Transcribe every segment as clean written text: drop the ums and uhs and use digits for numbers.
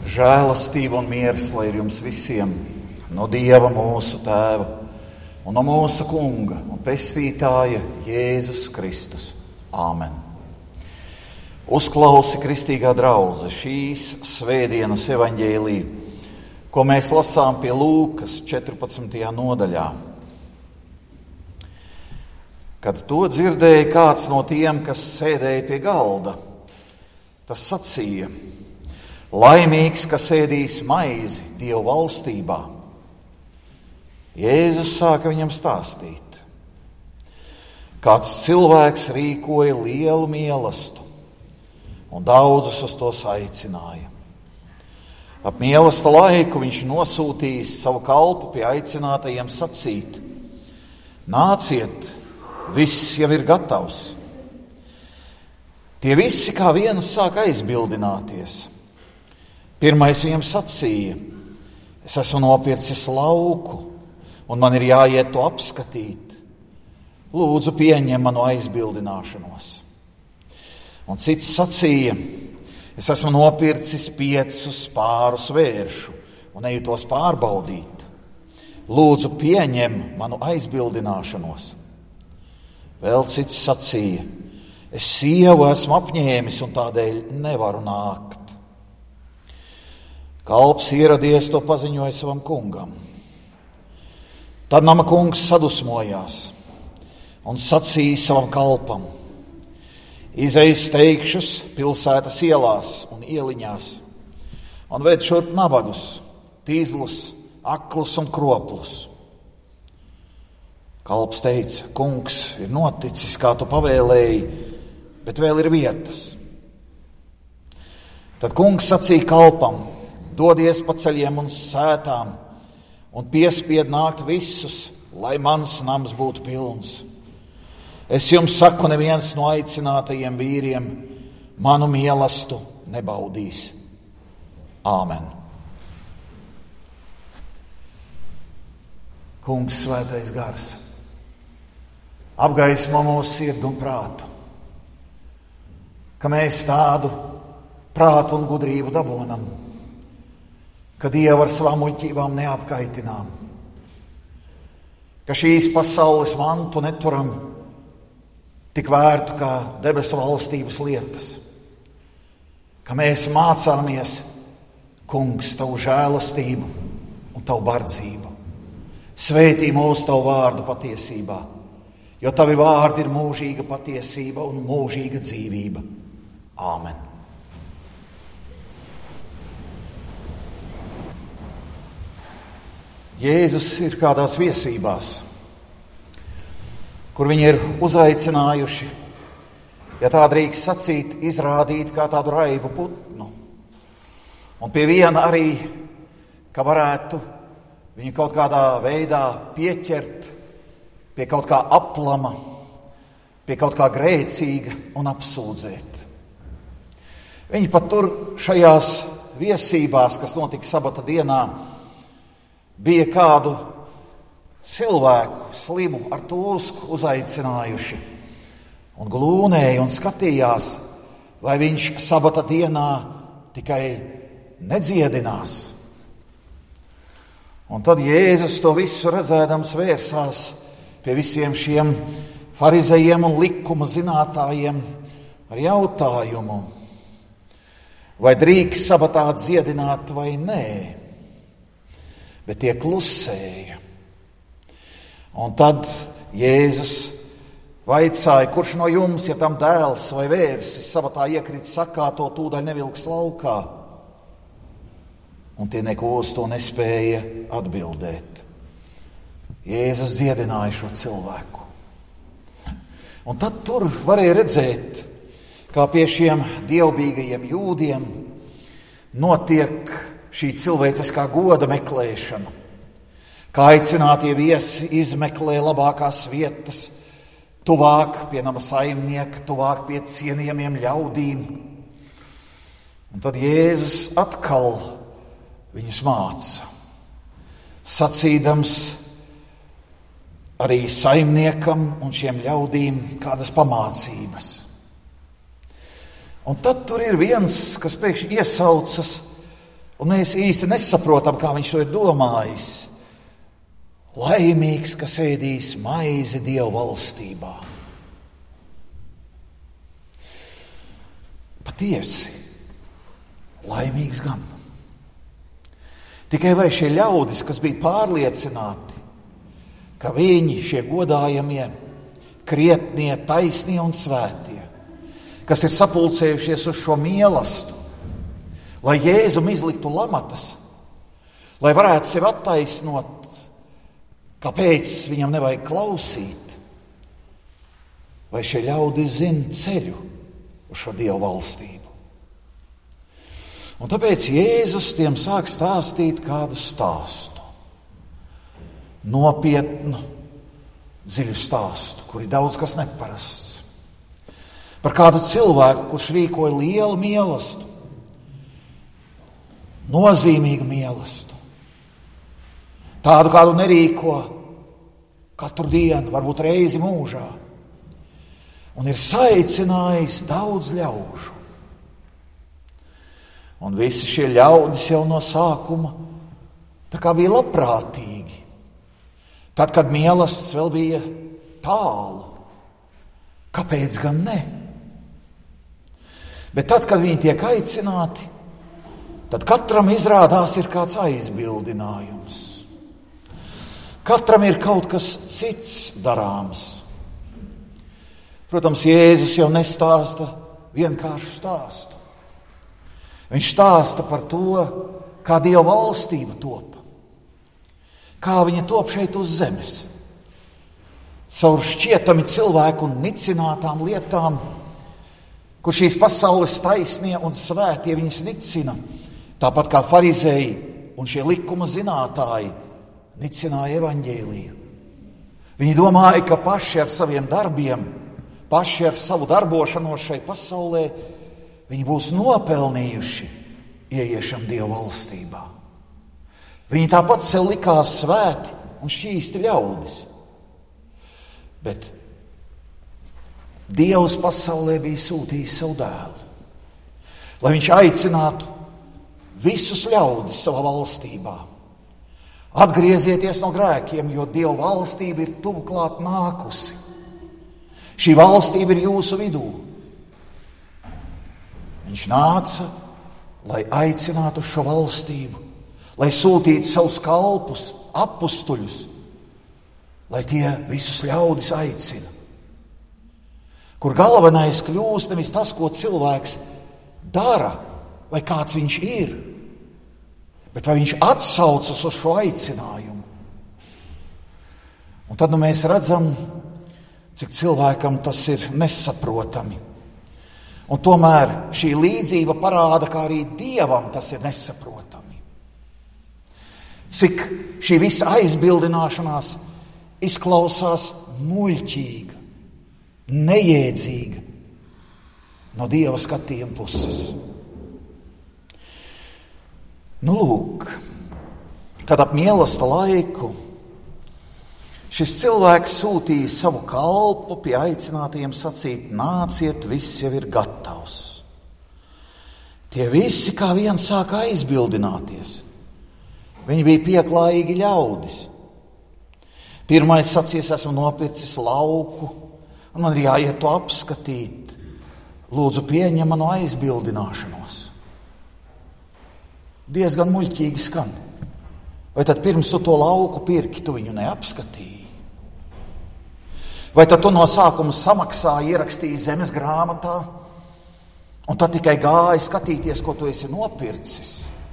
Žēlastība un miers, lai ir jums visiem, no Dieva mūsu Tēva un no mūsu Kunga un Pestītāja Jēzus Kristus. Āmen. Uzklausi, kristīgā draudze, šīs svētdienas evaņģēliju, ko mēs lasām pie Lūkas 14. nodaļā. Kad to dzirdēja kāds no tiem, kas sēdēja pie galda, tas sacīja: Laimīgs, kas ēdīs maizi Dievu valstībā. Jēzus sāka viņam stāstīt. Kāds cilvēks rīkoja lielu mielastu un daudzus uz to aicināja. Ap mielasta laiku viņš nosūtījis savu kalpu pie aicinātajiem sacīt: Nāciet, viss jau ir gatavs. Tie visi kā viens sāk aizbildināties. Pirmais viņam sacīja: Es esmu nopircis lauku, un man ir jāiet to apskatīt. Lūdzu, pieņem manu aizbildināšanos. Un cits sacīja: Es esmu nopircis 5 pārus vēršu, un eju tos pārbaudīt. Lūdzu, pieņem manu aizbildināšanos. Vēl cits sacīja: Es sievu esmu apņēmis, un tādēļ nevaru nākt. Kalps ieradies, to paziņoja savam kungam. Tad nama kungs sadusmojās un sacīja savam kalpam: Izej steigšus pilsētas ielās un ieliņās un ved šurp nabagus, tīzlus, aklus un kroplus. Kalps teica: Kungs, ir noticis, kā tu pavēlēji, bet vēl ir vietas. Tad kungs sacīja kalpam: Dodies pa ceļiem un sētām un piespied nākt visus, lai mans nams būtu pilns. Es jums saku, neviens no aicinātajiem vīriem manu mielastu nebaudīs. Āmen. Kungs, svētais gars, apgaismo mūsu sirdi un prātu, ka mēs tādu prātu un gudrību dabonam, ka Dievu ar savām muļķībām neapkaitinām, ka šīs pasaules mantu neturam tik vērtu kā debesu valstības lietas, ka mēs mācāmies, Kungs, tavu žēlastību un tavu bardzību. Svētī mūsu tavu vārdu patiesībā, jo tavi vārdi ir mūžīga patiesība un mūžīga dzīvība. Āmen. Jēzus ir kādās viesībās, kur viņi ir uzaicinājuši, ja tā drīkst sacīt, izrādīt kā tādu raibu putnu. Un pie viena arī, ka varētu viņu kaut kādā veidā pieķert pie kaut kā aplama, pie kaut kā grēcīga un apsūdzēt. Viņi pat tur šajās viesībās, kas notika sabata dienā, bija kādu cilvēku slimu ar tūsku uzaicinājuši un glūnēja un skatījās, vai viņš sabata dienā tikai nedziedinās. Un tad Jēzus to visu redzēdams vērsās pie visiem šiem farizejiem un likuma zinātājiem ar jautājumu, vai drīkst sabatā dziedināt vai nē. Bet tie klusēja. Un tad Jēzus vaicāja: Kurš no jums, ja tam dēls vai vērsis sabatā iekrīt sakā, to tūdaļ nevilks laukā? Un tie neko uz to nespēja atbildēt. Jēzus dziedināja šo cilvēku. Un tad tur varēja redzēt, kā pie šiem dievbijīgajiem jūdiem notiek šī cilvēciskā goda meklēšana, kā aicinātie viesi izmeklē labākās vietas, tuvāk pie nama saimnieka, tuvāk pie cienījamiem ļaudīm. Un tad Jēzus atkal viņus māca, sacīdams arī saimniekam un šiem ļaudīm kādas pamācības. Un tad tur ir viens, kas pēkšņi iesaucas Un mēs īsti nesaprotam, kā viņš to ir domājis. Laimīgs, kas ēdīs maizi Dieva valstībā. Patiesi, laimīgs gan. Tikai vai šie ļaudis, kas bija pārliecināti, ka viņi, šie godājamie, krietnie, taisnie un svētie, kas ir sapulcējušies uz šo mielastu, lai Jēzum izliktu lamatas, lai varētu sevi attaisnot, kāpēc viņam nevajag klausīt, vai šie ļaudis zina ceļu uz šo Dieva valstību. Un tāpēc Jēzus tiem sāk stāstīt kādu stāstu. Nopietnu, dziļu stāstu, kur ir daudz kas neparasts. Par kādu cilvēku, kurš rīkoja lielu mielastu, nozīmīgu mielastu. Tādu, kādu nerīko katru dienu, varbūt reizi mūžā. Un ir saicinājis daudz ļaužu. Un visi šie ļaudis jau no sākuma tā kā bija labprātīgi. Tad, kad mielasts vēl bija tālu. Kāpēc gan ne? Bet tad, kad viņi tiek aicināti, tad katram izrādās ir kāds aizbildinājums. Katram ir kaut kas cits darāms. Protams, Jēzus jau nestāsta vienkāršu stāstu. Viņš stāsta par to, kā Dieva valstība top. Kā viņa top šeit uz zemes. Caur šķietami cilvēku nicinātām lietām, kur šīs pasaules taisnie un svētie viņas nicina. Tāpat kā farizēji un šie likuma zinātāji nicināja evaņģēliju. Viņi domāja, ka paši ar saviem darbiem, paši ar savu darbošanos šai pasaulē, viņi būs nopelnījuši ieiešanu Dieva valstībā. Viņi tāpat sev likās svēti un šķīsti ļaudis. Bet Dievs pasaulē bija sūtījis savu dēlu, lai viņš aicinātu visus ļaudis savā valstībā. Atgriezieties no grēkiem, jo Dieva valstība ir tuvu klāt nākusi. Šī valstība ir jūsu vidū. Viņš nāca, lai aicinātu šo valstību, lai sūtītu savus kalpus, apustuļus, lai tie visus ļaudis aicina. Kur galvenais kļūst nevis tas, ko cilvēks dara, vai kāds viņš ir, bet vai viņš atsaucas uz šo aicinājumu. Un tad mēs redzam, cik cilvēkam tas ir nesaprotami. Un tomēr šī līdzība parāda, kā arī Dievam tas ir nesaprotami. Cik šī visa aizbildināšanās izklausās muļķīga, nejēdzīga no Dieva skatījuma puses. Nu lūk, kad ap mielasta laiku šis cilvēks sūtīja savu kalpu pie aicinātiem sacīt: nāciet, viss jau ir gatavs. Tie visi kā viens sāka aizbildināties. Viņi bija pieklājīgi ļaudis. Pirmais sacīs: esmu nopircis lauku, un man ir jāiet to apskatīt. Lūdzu, pieņem manu aizbildināšanos. Diezgan muļķīgi skan. Vai tad pirms tu to lauku pirki, tu viņu neapskatīji? Vai tad tu no sākuma samaksāji, ierakstīji zemes grāmatā, un tad tikai gāji skatīties, ko tu esi nopircis?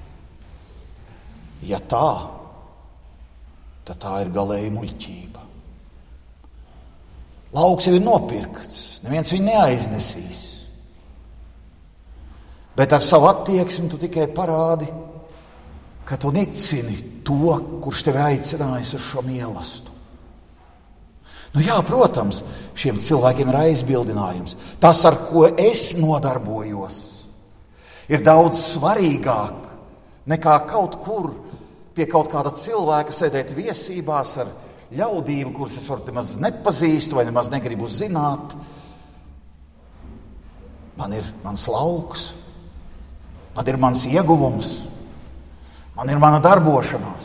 Ja tā, tad tā ir galēji muļķība. Lauks jau ir nopirkts, neviens viņu neaiznesīs. Bet ar savu attieksmi tu tikai parādi, ka tu nicini to, kurš tevi aicinājis uz šo mielastu. Nu jā, protams, šiem cilvēkiem ir aizbildinājums. Tas, ar ko es nodarbojos, ir daudz svarīgāk nekā kaut kur pie kaut kāda cilvēka sēdēt viesībās ar ļaudīm, kuras es varbūt nemaz nepazīstu vai nemaz negribu zināt. Man ir mans lauks, man ir mans ieguvums, Man ir mana darbošanās.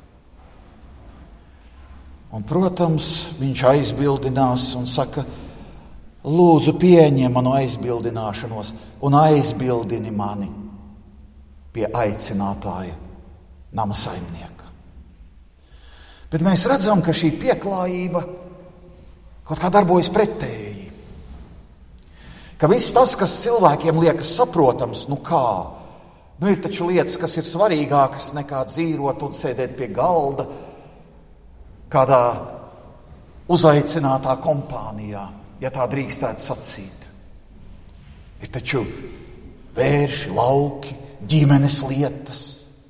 Un, protams, viņš aizbildinās un saka, lūdzu pieņem manu aizbildināšanos un aizbildini mani pie aicinātāja nama saimnieka. Bet mēs redzam, ka šī pieklājība kaut kā darbojas pretēji. Ka viss tas, kas cilvēkiem liekas saprotams, ir taču lietas, kas ir svarīgākas nekā dzīvot un sēdēt pie galda kādā uzaicinātā kompānijā, ja tā drīkstētu sacīt. Ir taču vērši, lauki, ģimenes lietas.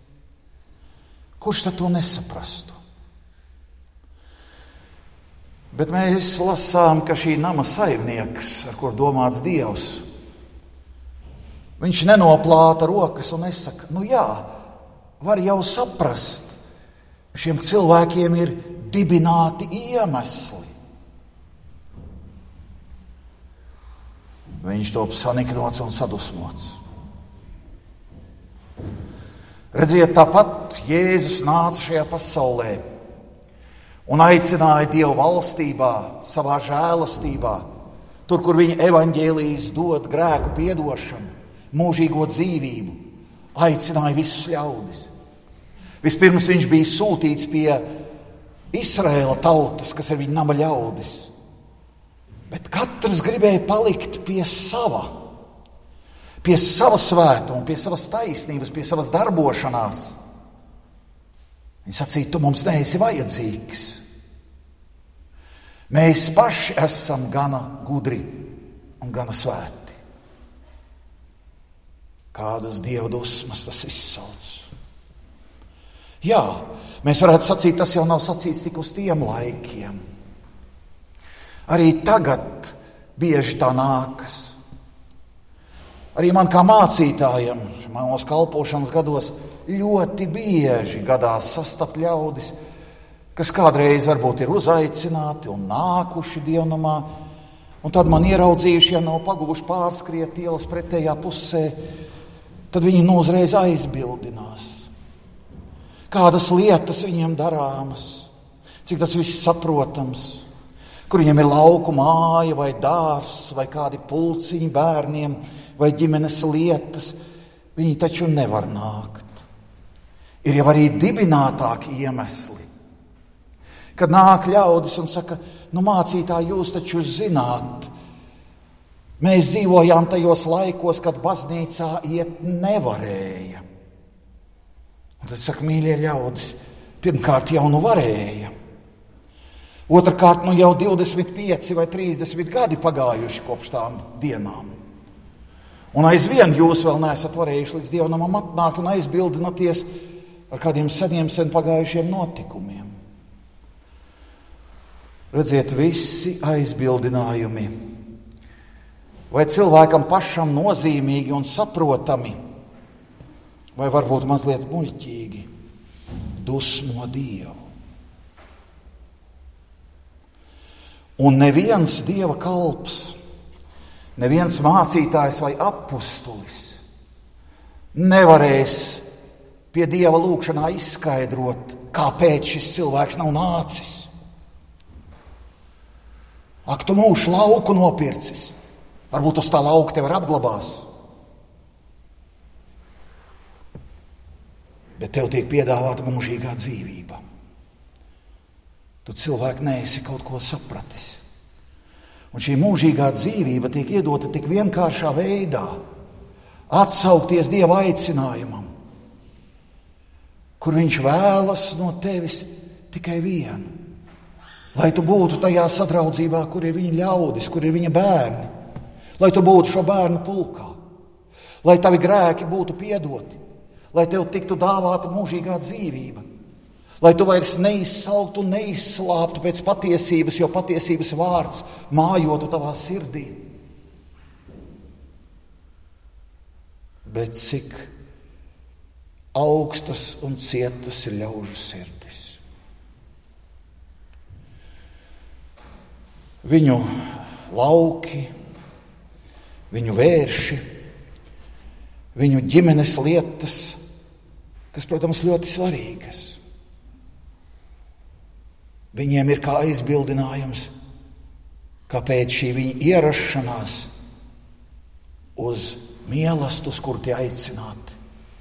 Kurš tad to nesaprastu? Bet mēs lasām, ka šī nama saimnieks, ar kur domāts Dievs, viņš nenoplāta rokas un nesaka, var jau saprast, šiem cilvēkiem ir dibināti iemesli. Viņš top saniknots un sadusmots. Redziet, tāpat Jēzus nāca šajā pasaulē un aicināja Dievu valstībā, savā žēlastībā, tur, kur viņa evaņģēlijas dod grēku piedošanu, mūžīgo dzīvību, aicināja visus ļaudis. Vispirms viņš bija sūtīts pie Izraēla tautas, kas ir viņa nama ļaudis, bet katrs gribēja palikt pie sava svētuma, pie savas taisnības, pie savas darbošanās. Viņi sacīja, tu mums neesi vajadzīgs. Mēs paši esam gana gudri un gana svēti. Kādas Dieva dusmas tas izsauc. Jā, mēs varētu sacīt, tas jau nav sacīts tik uz tiem laikiem. Arī tagad bieži tā nākas. Arī man kā mācītājam, manos kalpošanas gados, ļoti bieži gadās sastapt ļaudis, kas kādreiz varbūt ir uzaicināti un nākuši dievnamā, un tad man ieraudzījuši, ja nav paguvuši pārskriet ielas pretējā pusē, tad viņi uzreiz aizbildinās. Kādas lietas viņiem darāmas, cik tas viss saprotams, kur viņiem ir lauku māja vai dārs vai kādi pulciņi bērniem vai ģimenes lietas, viņi taču nevar nākt. Ir jau arī dibinātāki iemesli, kad nāk ļaudis un saka, mācītāji, jūs taču zināt, mēs dzīvojām tajos laikos, kad baznīcā iet nevarēja. Un tad saka, mīļie ļaudis, pirmkārt jau varēja. Otrakārt, jau 25 vai 30 gadi pagājuši kopš tām dienām. Un aizvien jūs vēl neesat varējuši līdz dievnamam atnākt un aizbildināties ar kādiem sen pagājušiem notikumiem. Redziet, visi aizbildinājumi, vai cilvēkam pašam nozīmīgi un saprotami, vai varbūt mazliet muļķīgi, dusmo Dievu. Un neviens Dieva kalps, neviens mācītājs vai apustulis nevarēs pie Dieva lūgšanā izskaidrot, kāpēc šis cilvēks nav nācis. Ak, tu mūžu lauku nopircis, varbūt uz tā lauka tev apglabās. Bet tev tiek piedāvāta mūžīgā dzīvība. Tu cilvēki neesi kaut ko sapratis. Un šī mūžīgā dzīvība tiek iedota tik vienkāršā veidā, atsaukties Dieva aicinājumam, kur viņš vēlas no tevis tikai vienu. Lai tu būtu tajā sadraudzībā, kur ir viņa ļaudis, kur ir viņa bērni. Lai tu būtu šo bērnu pulkā. Lai tavi grēki būtu piedoti. Lai tev tiktu dāvāta mūžīgā dzīvība. Lai tu vairs neizsaltu un neizslāptu pēc patiesības, jo patiesības vārds mājotu tavā sirdī. Bet cik augstas un cietas ir ļaužu sirdis. Viņu lauki, viņu vērši, viņu ģimenes lietas kas, protams, ļoti svarīgas. Viņiem ir kā aizbildinājums, kāpēc šī viņa ierašanās uz mīlestību, uz kur tie aicināti.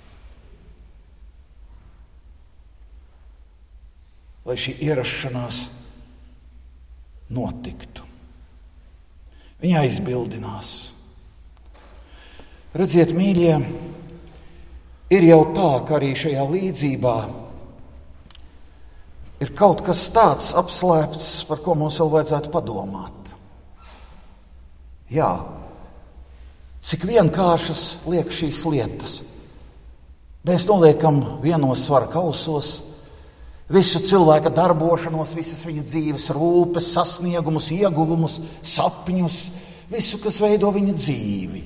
Lai šī ierašanās notiktu. Viņa aizbildinās. Redziet, mīļie, ir jau tā, ka arī šajā līdzībā ir kaut kas tāds apslēpts, par ko mums vēl vajadzētu padomāt. Jā, cik vienkāršas liek šīs lietas. Mēs noliekam vienos svara kausos visu cilvēka darbošanos, visas viņa dzīves rūpes, sasniegumus, ieguvumus, sapņus, visu, kas veido viņa dzīvi.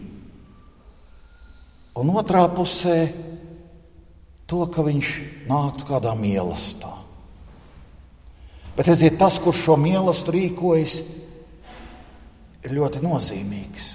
Un otrā pusē to, ka viņš nāktu kādā mīlestībā. Bet redziet, tas, kurš šo mīlestību rīkojas, ir ļoti nozīmīgs.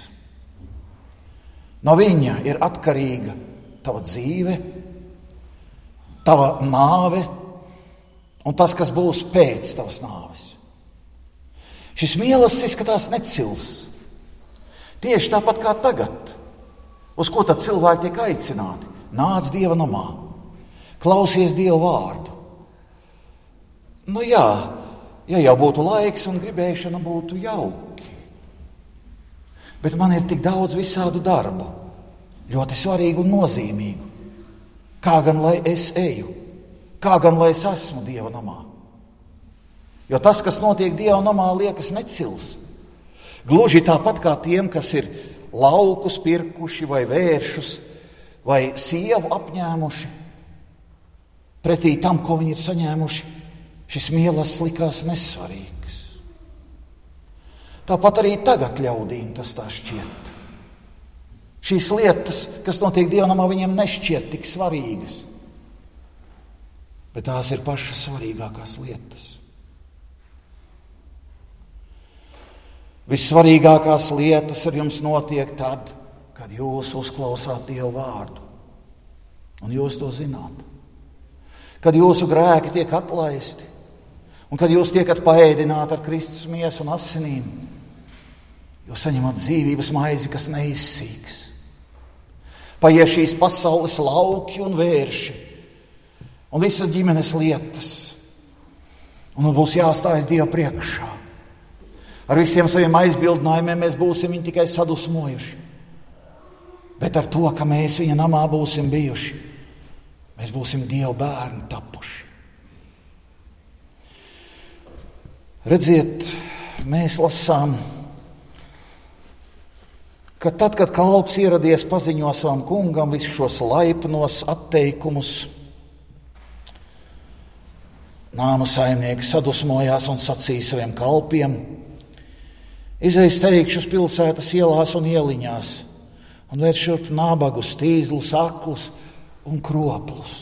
No viņa ir atkarīga tava dzīve, tava nāve un tas, kas būs pēc tavas nāves. Šis mīlestības izskatās necils. Tieši tāpat kā tagad. Uz ko tad cilvēki tiek aicināti? Nāc Dieva namā, klausies Dieva vārdu. Nu jā, ja jau būtu laiks un gribēšana, būtu jauki. Bet man ir tik daudz visādu darbu, ļoti svarīgu un nozīmīgu. Kā gan lai es eju? Kā gan lai es esmu Dieva namā? Jo tas, kas notiek Dieva namā, liekas necils. Gluži tāpat kā tiem, kas ir laukus pirkuši vai vēršus vai sievu apņēmuši, pretī tam, ko viņi ir saņēmuši, šis mīlestības likās nesvarīgs. Tāpat arī tagad ļaudīm tas tā šķiet. Šīs lietas, kas notiek Dieva namā, viņiem nešķiet tik svarīgas. Bet tās ir pašas svarīgākās lietas. Vissvarīgākās lietas ar jums notiek tad, kad jūs uzklausāt Dievu vārdu. Un jūs to zināt. Kad jūsu grēki tiek atlaisti. Un kad jūs tiekat paēdināti ar Kristus miesu un asinīm. Jūs saņemat dzīvības maizi, kas neizsīks. Paies šīs pasaules lauki un vērši. Un visas ģimenes lietas. Un būs jāstājas Dieva priekšā. Ar visiem saviem aizbildinājumiem mēs būsim viņu tikai sadusmojuši. Bet ar to, ka mēs viņa namā būsim bijuši, mēs būsim Dieva bērni tapuši. Redziet, mēs lasām, ka tad, kad kalps ieradies, paziņo savam kungam visus šos laipnos atteikumus, nāma saimnieks sadusmojās un sacīja saviem kalpiem: izej steigšus pilsētas ielās un ieliņās un vērš šurp nabagus, tīzlus, aklus un kroplus.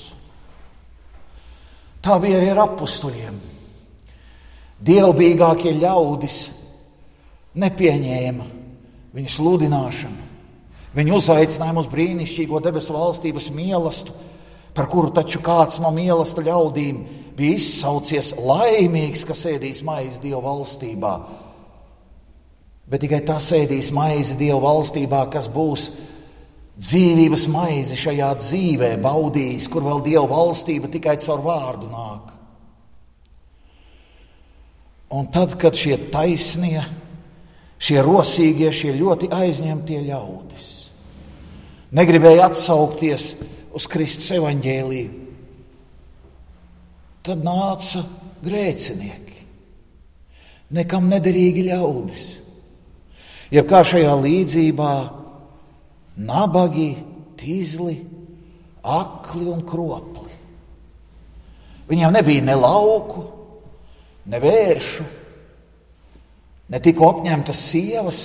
Tā bija arī ar apustuļiem. Dievbijīgākie ļaudis nepieņēma viņu sludināšanu, viņu uzaicinājumu uz brīnišķīgo debesu valstības mīlestību, par kuru taču kāds no mīlestību ļaudīm bija izsaucies laimīgs, kas ēdīs maizi Dieva valstībā. Bet tikai tas ēdīs maizi Dieva valstībā, kas būs dzīvības maizi šajā dzīvē baudījis, kur vēl Dieva valstība tikai caur vārdu nāk. Un tad, kad šie taisnie, šie rosīgie, šie ļoti aizņemtie ļaudis negribēja atsaukties uz Kristus evaņģēliju, tad nāca grēcinieki, nekam nederīgi ļaudis. Jeb kā šajā līdzībā nabagi, tīzli, akli un kropli. Viņiem nebija ne lauku, ne vēršu, ne tikko apņemtas sievas.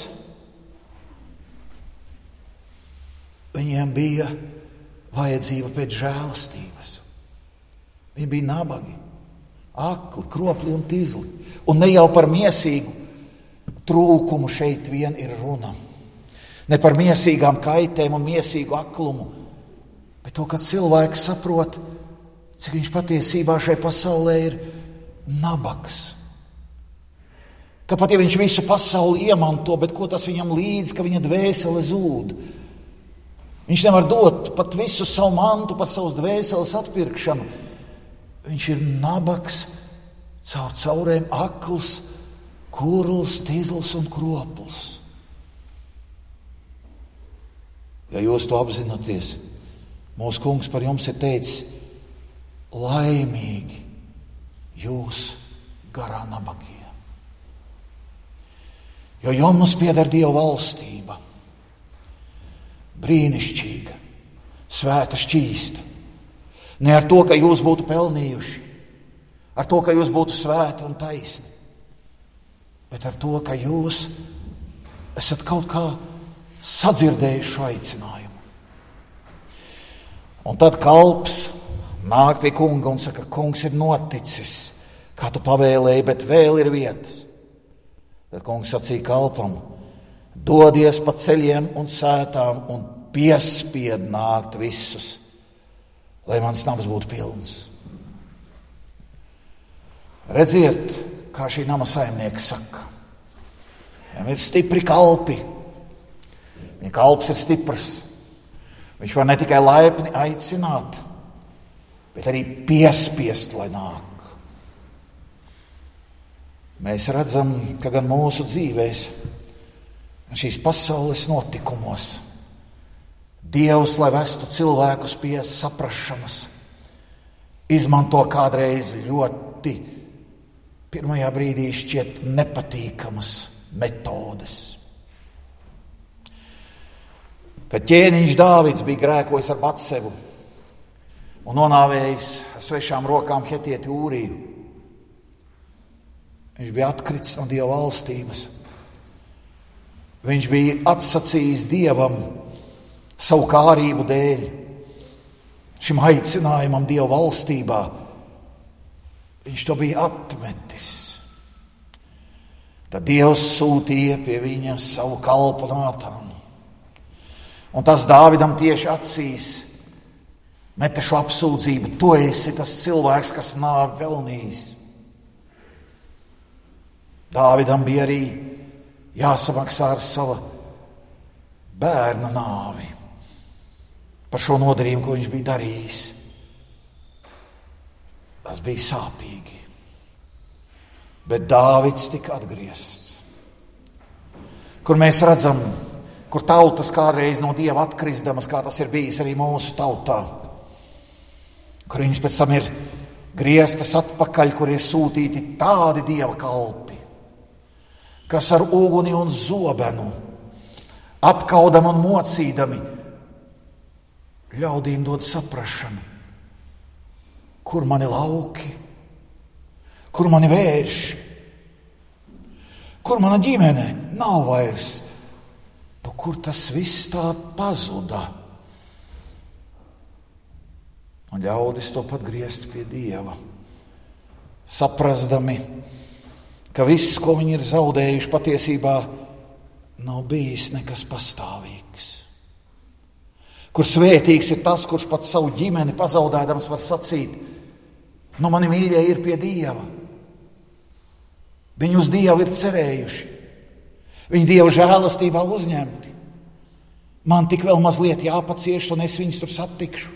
Viņiem bija vajadzība pēc žēlastības. Viņi bija nabagi, akli, kropli un tīzli. Un ne jau par miesīgu trūkumu šeit vien ir runa. Ne par miesīgām kaitēm un miesīgu aklumu, bet to, ka cilvēks saprot, cik viņš patiesībā šai pasaulē ir nabaks. Ka pat ja viņš visu pasauli iemanto, bet ko tas viņam līdz, ka viņa dvēsele zūd. Viņš nevar dot pat visu savu mantu par savas dvēseles atpirkšanu. Viņš ir nabaks, caur caurēm akls, kurls, tīzls un kropls. Ja jūs to apzināties, mūsu kungs par jums ir teicis, laimīgi jūs garā nabagie. Jo jums pieder Dieva valstība, brīnišķīga, svēta, šķīsta. Ne ar to, ka jūs būtu pelnījuši, ar to, ka jūs būtu svēti un taisni, bet ar to, ka jūs esat kaut kā sadzirdējuši šo aicinājumu. Un tad kalps nāk pie kunga un saka, kungs ir noticis, kā tu pavēlēji, bet vēl ir vietas. Tad kungs sacīja kalpam, dodies pa ceļiem un sētām un piespied nākt visus, lai mans nams būtu pilns. Redziet, kā šī nama saimnieks saka. Viņam ir stipri kalpi. Viņa kalps ir stiprs. Viņš var ne tikai laipni aicināt, bet arī piespiest, lai nāk. Mēs redzam, ka gan mūsu dzīvēs, gan šīs pasaules notikumos, Dievs, lai vestu cilvēkus pie saprašanas, izmanto kādreiz ļoti pirmajā brīdī šķiet nepatīkamas metodes. Kad ķēniņš Dāvids bija grēkojis ar Batsevu un nonāvējis svešām rokām hetieti Ūriju, viņš bija atkritis no Dieva valstības. Viņš bija atsacījis Dievam savu kārību dēļ, šim aicinājumam Dieva valstībā. Viņš to bija atmetis. Tad Dievs sūtīja pie viņa savu kalpu Nātānu. Un tas Dāvidam tieši acīs meta šo apsūdzību. Tu esi tas cilvēks, kas nāvi pelnījis. Dāvidam bija arī jāsamaksā ar sava bērna nāvi par šo nodarījumu, ko viņš bija darījis. Tas bija sāpīgi. Bet Dāvids tika atgriezts. Kur mēs redzam, kur tautas kādreiz no Dieva atkrisdamas, kā tas ir bijis arī mūsu tautā. Kur viņas pēc tam ir grieztas atpakaļ, kur ir sūtīti tādi Dieva kalpi, kas ar uguni un zobenu, apkaudam un mocīdami, ļaudīm dod saprašanu, kur mani lauki, kur mani vērši, kur mana ģimene nav vairs, nu kur tas viss tā pazuda. Un ļaudis to pat griezt pie Dieva, saprasdami, ka viss, ko viņi ir zaudējuši, patiesībā nav bijis nekas pastāvīgs. Kur svētīgs ir tas, kurš pat savu ģimeni pazaudēdams var sacīt, nu mani mīļie ir pie Dieva. Viņi uz Dievu ir cerējuši. Viņi Dieva žēlastībā uzņemti. Man tik vēl mazliet jāpacieš, un es viņus tur satikšu.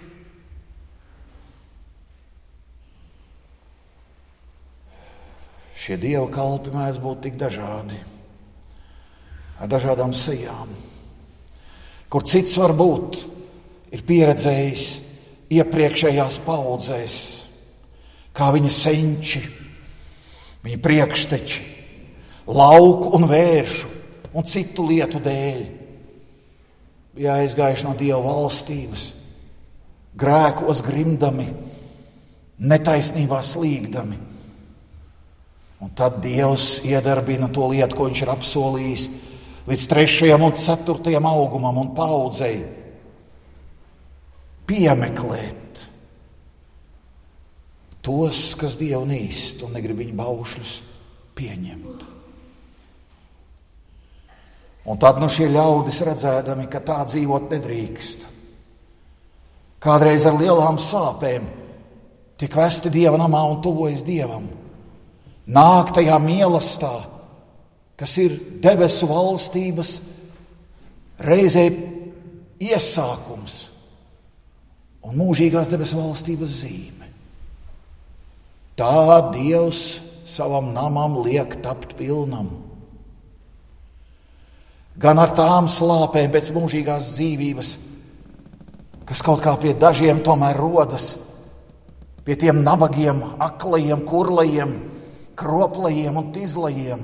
Šie Dieva kalpi mēs būtu tik dažādi, ar dažādām sejām, kur cits varbūt ir pieredzējis iepriekšējās paudzēs, kā viņa senči, viņa priekšteči, lauku un vēršu un citu lietu dēļ bija aizgājuši no Dieva valstības, grēkos grimdami, netaisnībā slīgdami. Un tad Dievs iedarbina to lietu, ko viņš ir apsolījis līdz 3. un 4. augumam un paudzei piemeklēt tos, kas Dievu nīst un negrib viņa baušļus pieņemt. Un tad šie ļaudis redzēdami, ka tā dzīvot nedrīkst, kādreiz ar lielām sāpēm, tik vesti Dieva namā un tuvojas Dievam. Nāk tajā mīlestībā, kas ir debesu valstības reizē iesākums un mūžīgās debesu valstības zīme. Tā Dievs savam namam liek tapt pilnam. Gan ar tām slāpēm pēc mūžīgās dzīvības, kas kaut kā pie dažiem tomēr rodas, pie tiem nabagiem, aklajiem, kurlajiem, kroplajiem un tizlajiem,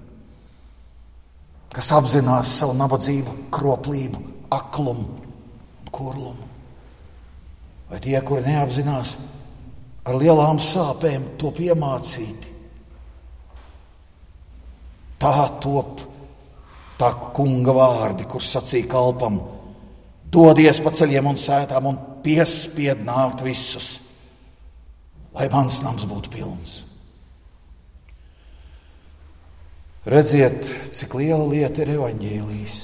kas apzinās savu nabadzību, kroplību, aklumu un kurlumu. Vai tie, kuri neapzinās, ar lielām sāpēm to piemācīti. Tā top tā kunga vārdi, kur sacīja kalpam: dodies pa ceļiem un sētām un piespied nākt visus, lai mans nams būtu pilns. Redziet, cik liela lieta ir evaņģēlijs.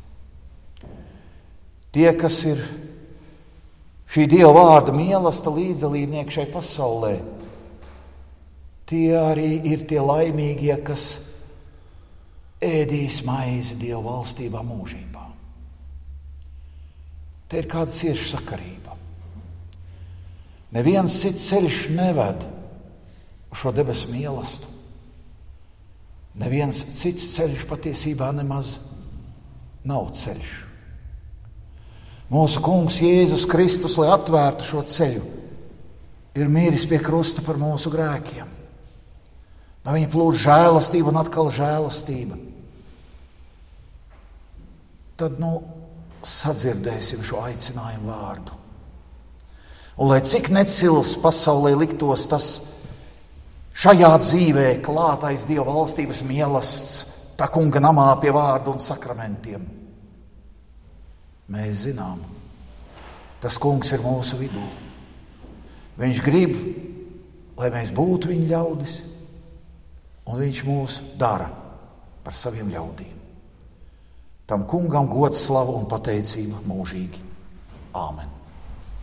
Tie, kas ir šī Dieva vārda mīlesta līdzdalībnieki šai pasaulē, tie arī ir tie laimīgie, kas ēdīs maizi Dieva valstībā mūžībā. Te ir kāda cieša sakarība. Neviens cits ceļš neved uz šo debesu mīlestību. Neviens cits ceļš patiesībā nemaz nav ceļš. Mūsu kungs Jēzus Kristus, lai atvērtu šo ceļu, ir miris pie krusta par mūsu grēkiem. Lai viņa plūst žēlastība un atkal žēlastība. Tad, sadzirdēsim šo aicinājumu vārdu. Un lai cik necils pasaulē liktos tas šajā dzīvē klātais Dieva valstības mīlestības, tā kunga namā pie vārdu un sakramentiem, mēs zinām, tas kungs ir mūsu vidū. Viņš grib, lai mēs būtu viņa ļaudis, un viņš mūs dara par saviem ļaudīm. Tam kungam gods, slava un pateicība mūžīgi. Āmen.